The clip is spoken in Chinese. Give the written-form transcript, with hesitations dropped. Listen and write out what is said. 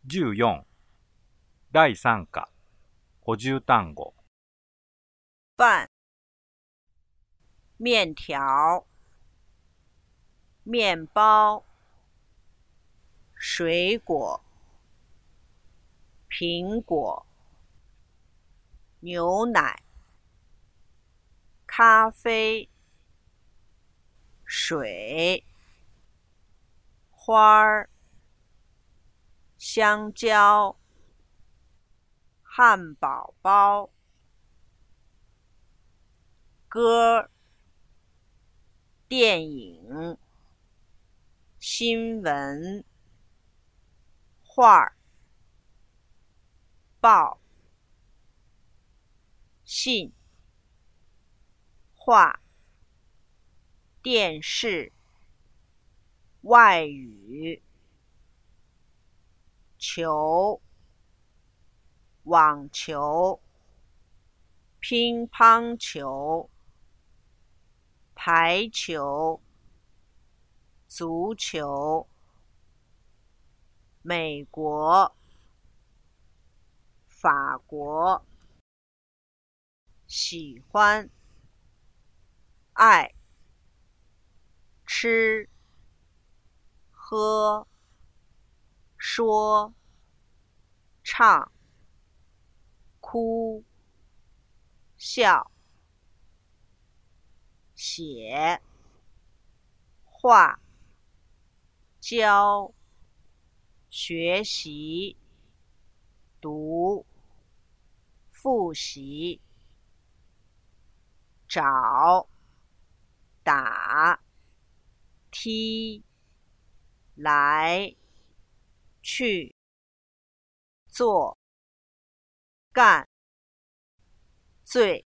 14第3課補充単語饭、面条、面包、水果、苹果、牛奶、咖啡、水、花儿、香蕉、汉堡包、歌、电影、新闻、画、报、信、画、电视、外语、球、网球、乒乓球、排球、足球、美国、法国、喜欢、爱、吃、喝、说、唱、哭、笑、写、画、教、学习、读、复习、找、打、踢、来、去、做、干、醉。